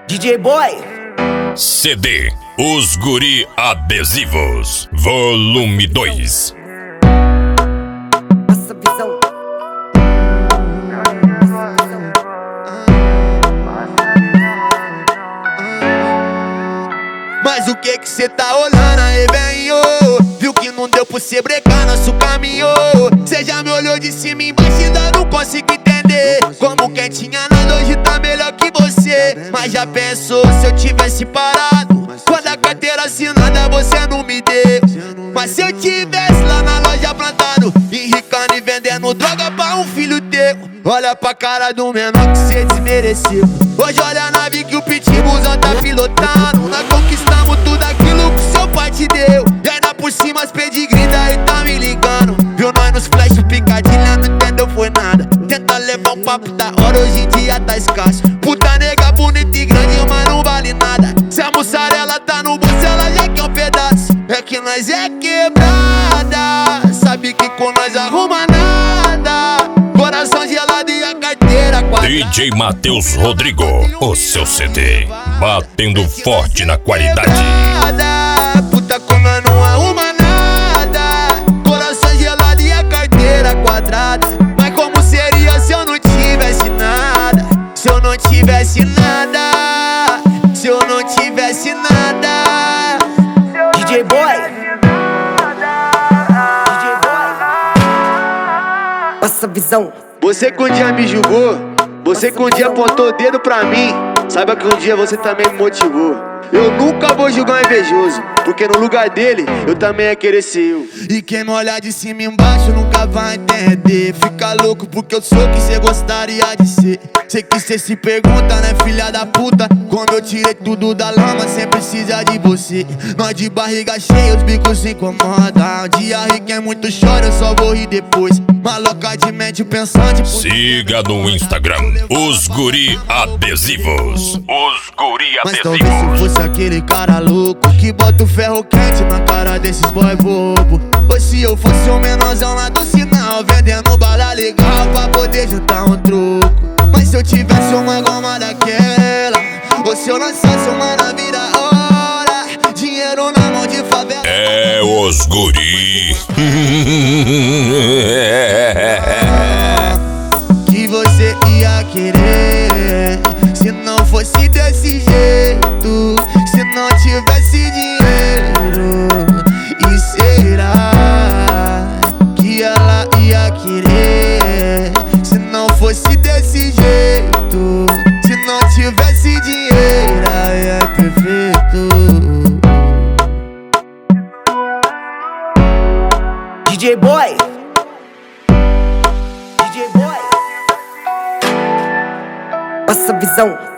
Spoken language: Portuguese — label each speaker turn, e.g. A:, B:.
A: DJ Boy.
B: CD Os Guri Adesivos, Volume 2.
A: Essa visão.
C: Mas o que cê tá olhando aí, velho? Viu que não deu pra cê brecar nosso caminho? Cê já me olhou de cima e embaixo e ainda não consigo entender como quem tinha nada hoje tá melhor que você. Mas já pensou se eu tivesse parado? Quando a carteira assinada você não me deu. Mas se eu tivesse lá na loja plantado, enricando e vendendo droga pra um filho teu. Olha pra cara do menor que cê desmereceu. Hoje olha a nave que o pitbullzão tá pilotando. Nós conquistamos tudo aquilo que seu pai te deu. E ainda por cima as pedigree daí tá me ligando. Viu nós nos flash picadilha, não entendeu foi nada. Tenta levar um papo da hora, hoje em dia tá escasso. Puta nega bonita e grande, mas não vale nada. Se a mussarela tá no bolso, ela já quer um pedaço. É que nós é quebrada, sabe que com nós arruma nada. Coração gelado e a carteira quadrada.
B: DJ Matheus Rodrigo, o seu CD, batendo forte na qualidade.
C: Puta como nós não arruma nada. Coração gelado e a carteira quadrada. Mas como seria se eu não tivesse nada? Se eu não tivesse nada. Se eu não tivesse nada.
A: DJ Boy. DJ Boy. Essa visão.
C: Você que um dia me julgou, você que um dia apontou o dedo pra mim, saiba que um dia você também me motivou. Eu nunca vou julgar um invejoso, porque no lugar dele, eu também ia querer ser eu. E quem me olhar de cima e embaixo nunca vai entender. Fica louco porque eu sou quem cê gostaria de ser. Sei que cê se pergunta, né, filha da puta, como eu tirei tudo da lama sem precisar de você. Nós de barriga cheia, os bicos se incomodam. Um dia ri quem muito chora, eu só vou rir depois. Maloca de mente pensante.
B: Siga no Instagram Os Guri Adesivos. Os Guri
C: Mas talvez se
B: Adesivos.
C: fosse aquele cara louco que bota o ferro quente na cara desses boy bobo. Ou se eu fosse um menorzão lá do sinal, vendendo bala legal pra poder juntar um troco. Mas se eu tivesse uma goma daquela, ou se eu lançasse uma na vida hora, dinheiro na mão de favela.
B: É Os Guri.
C: Que você ia querer se não fosse desse jeito, se não tivesse dinheiro. E será que ela ia querer se não fosse desse jeito, se não tivesse dinheiro? Aí é perfeito.
A: DJ Boy. DJ Boy. Essa visão.